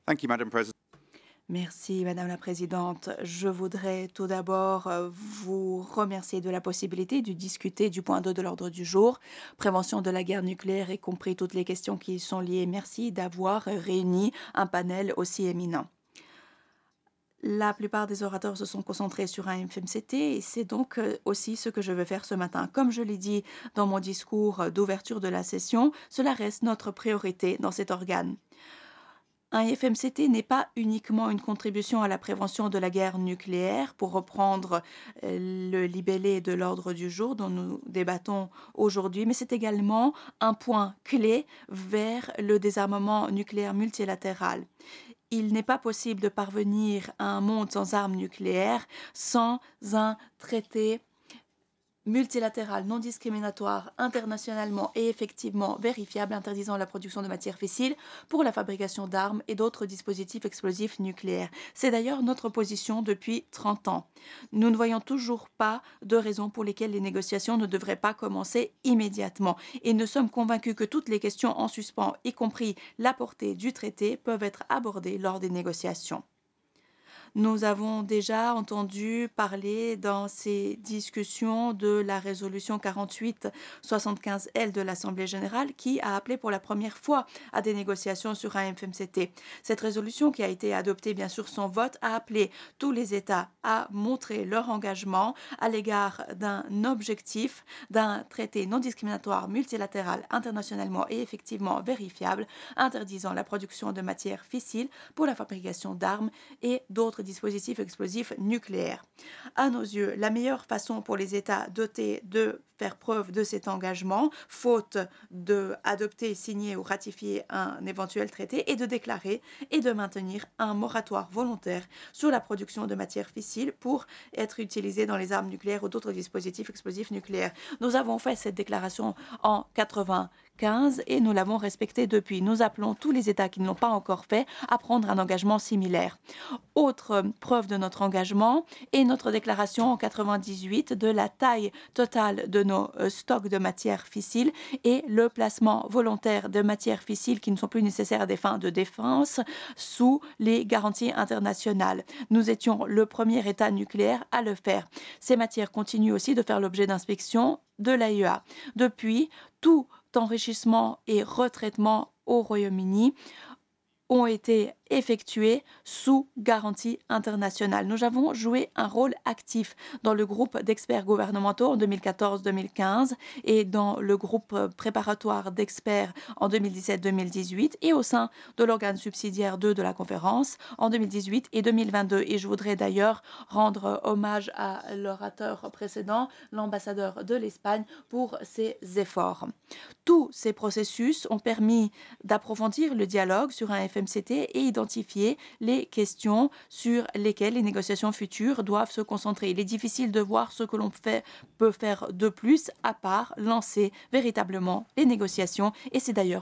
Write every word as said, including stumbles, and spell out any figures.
Thank you, Madam President. Merci, Madame la Présidente. Je voudrais tout d'abord euh, vous remercier de la possibilité de discuter du point deux de l'ordre du jour, prévention de la guerre nucléaire, y compris toutes les questions qui y sont liées. Merci d'avoir réuni un panel aussi éminent. La plupart des orateurs se sont concentrés sur un F M C T et c'est donc euh, aussi ce que je veux faire ce matin. Comme je l'ai dit dans mon discours d'ouverture de la session, cela reste notre priorité dans cet organe. Un F M C T n'est pas uniquement une contribution à la prévention de la guerre nucléaire, pour reprendre euh, le libellé de l'ordre du jour dont nous débattons aujourd'hui, mais c'est également un point clé vers le désarmement nucléaire multilatéral. Il n'est pas possible de parvenir à un monde sans armes nucléaires sans un traité multilatéral, non discriminatoire, internationalement et effectivement vérifiable, interdisant la production de matières fissiles pour la fabrication d'armes et d'autres dispositifs explosifs nucléaires. C'est d'ailleurs notre position depuis trente ans. Nous ne voyons toujours pas de raisons pour lesquelles les négociations ne devraient pas commencer immédiatement et nous sommes convaincus que toutes les questions en suspens, y compris la portée du traité, peuvent être abordées lors des négociations. Nous avons déjà entendu parler dans ces discussions de la résolution quarante-huit soixante-quinze L de l'Assemblée générale qui a appelé pour la première fois à des négociations sur un F M C T. Cette résolution, qui a été adoptée bien sûr sans vote, a appelé tous les États à montrer leur engagement à l'égard d'un objectif d'un traité non discriminatoire multilatéral internationalement et effectivement vérifiable interdisant la production de matières fissiles pour la fabrication d'armes et d'autres dispositifs explosifs nucléaires. À nos yeux, la meilleure façon pour les États dotés de faire preuve de cet engagement, faute d'adopter, signer ou ratifier un éventuel traité, est de déclarer et de maintenir un moratoire volontaire sur la production de matières fissiles pour être utilisées dans les armes nucléaires ou d'autres dispositifs explosifs nucléaires. Nous avons fait cette déclaration en quatre-vingt-quinze et nous l'avons respectée depuis. Nous appelons tous les États qui ne l'ont pas encore fait à prendre un engagement similaire. Autre preuve de notre engagement est notre déclaration en quatre-vingt-dix-huit de la taille totale de nos euh, stocks de matières fissiles et le placement volontaire de matières fissiles qui ne sont plus nécessaires à des fins de défense sous les garanties internationales. Nous étions le premier État nucléaire à le faire. Ces matières continuent aussi de faire l'objet d'inspections de l'A I E A. Depuis, tout enrichissement et retraitement au Royaume-Uni ont été effectués sous garantie internationale. Nous avons joué un rôle actif dans le groupe d'experts gouvernementaux en deux mille quatorze deux mille quinze et dans le groupe préparatoire d'experts en deux mille dix-sept deux mille dix-huit et au sein de l'organe subsidiaire deux de la conférence en deux mille dix-huit et deux mille vingt-deux. Et je voudrais d'ailleurs rendre hommage à l'orateur précédent, l'ambassadeur de l'Espagne, pour ses efforts. Tous ces processus ont permis d'approfondir le dialogue sur un F M C T et identifier les questions sur lesquelles les négociations futures doivent se concentrer. Il est difficile de voir ce que l'on fait, peut faire de plus à part lancer véritablement les négociations et c'est d'ailleurs